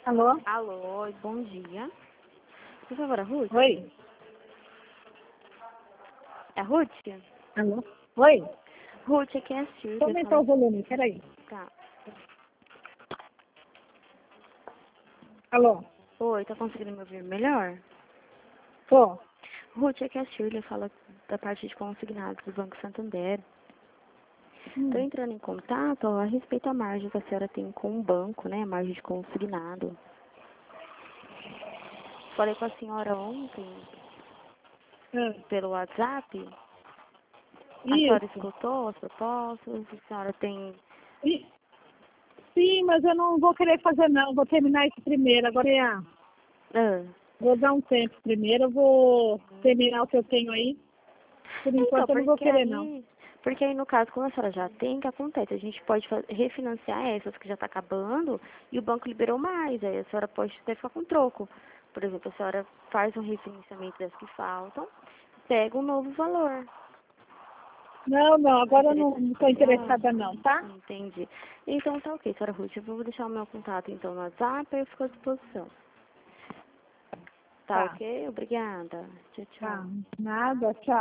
Alô? Alô, bom dia. Por favor, a Ruth? Oi? É a Ruth? Alô? Oi? Ruth, aqui é a Deixa eu Silvia. aumentar o volume, peraí. Tá. Alô? Oi, tá conseguindo me ouvir melhor? Tô. Ruth, aqui é a Shirley, fala da parte de consignados do Banco Santander. Estou Hum. entrando em contato a respeito da margem que a senhora tem com o banco, né? A margem de consignado. Falei com a senhora ontem pelo WhatsApp. A senhora Isso. escutou as propostas? A senhora tem... I- Sim, mas eu não vou querer fazer não. Vou terminar isso primeiro. Agora vou dar um tempo primeiro. Eu vou terminar o que eu tenho aí. Por Então, enquanto eu não vou querer não. porque aí no caso, como a senhora já tem, o que acontece? A gente pode refinanciar essas que já está acabando e o banco liberou mais, aí a senhora pode até ficar com troco. Por exemplo, a senhora faz um refinanciamento das que faltam, pega um novo valor. Não, não. Agora eu não estou Interessante. interessada não, tá? Entendi. Então tá ok, senhora Ruth, eu vou deixar o meu contato então no WhatsApp e eu fico à disposição. Tá Tá. ok? Obrigada. Tchau, Tá. tchau. Nada. Tchau.